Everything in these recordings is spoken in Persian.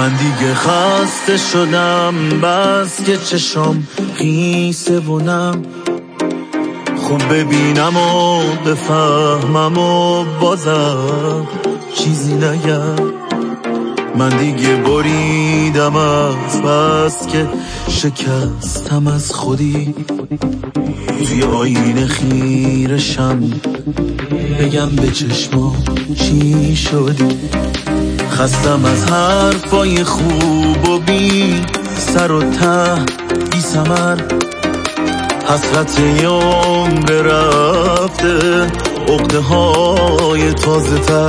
من دیگه خسته شدم، بس که چشام خیسه بونم، خوب ببینم و بفهمم و بازم چیزی نگم. من دیگه بریدم از بس که شکستم از خودی، توی آینه خیرشم بگم به چشمام چی شدی. خستم از حرفای خوب و بی سر و ته بی ثمر، حسرت یوم برفته عقده های تازه تر.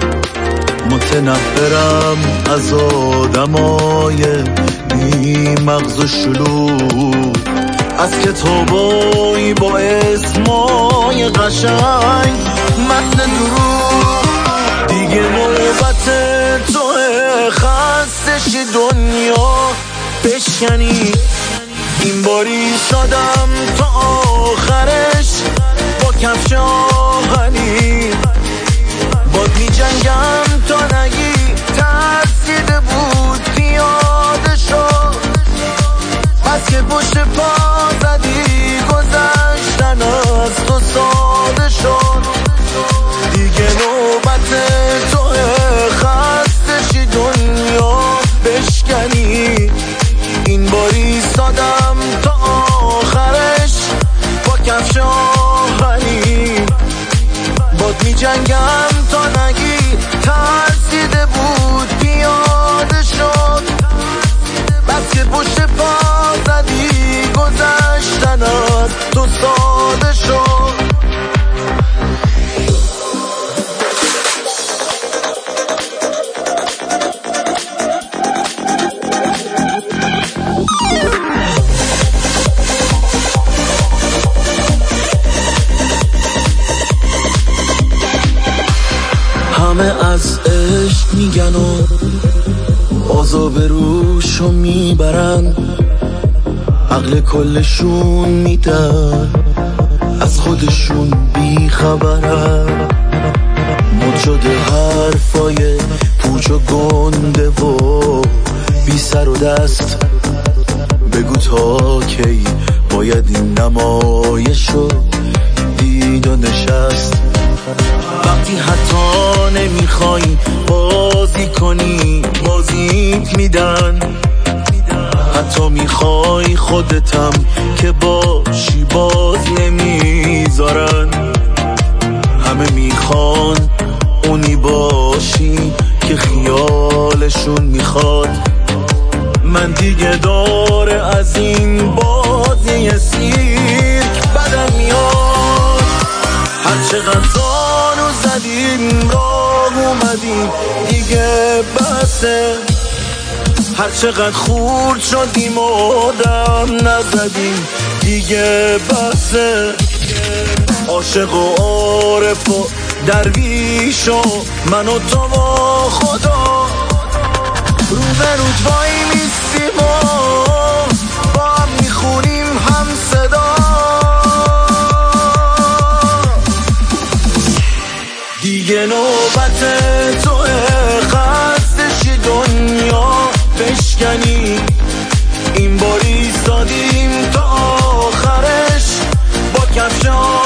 متنفرم از آدمای بی مغز و شلوغ، از کتابای با اسمای قشنگ متن دروغ. دیگه نوبت توه خسته شی دنیا بشکنی، این باری سادم تا آخرش با کفش آهنی. باد می جنگم تا نگی ترسیده بود پیاده شد، بس که پشت پا زدی گذشتن از تو ساده شد. دیگه نوبت توه خسته شی دنیا بشکنی، این باری سادم تا آخرش با کفش آهنی. باد می جنگم تا نگی ترسیده بود پیاده شد، بس که پشت پا زدی گذشتن از تو ساده شد. همه از عشق میگن و عذاب روشو میبرن، عقل کلشون میدن از خودشون بیخبرن. مد شده حرفای پوچ و گنده و بی سر و دست، بگو تا کی باید این نمایشو دید و نشست. وقتی حتی نمیخوای بازی کنی بازیت میدن، حتی میخوای خودتم که باشی باز نمیذارن. همه میخوان اونی باشی که خیالشون میخواد. من دیگه داره از این بازی سیرک بدم میاد. هر چقدر زانو زدیم راه اومدیم دیگه بسه، هر چقدر خورد شدیم و دم نزدیم دیگه بسه. عاشق و عارف و درویش و من و تو و خدا رو به رود وای میستیم و با هم میخونیم هم صدا. دیگه نوبت توه خسته شی دنیا بشکنی، این باری سادیم تا آخرش با کفش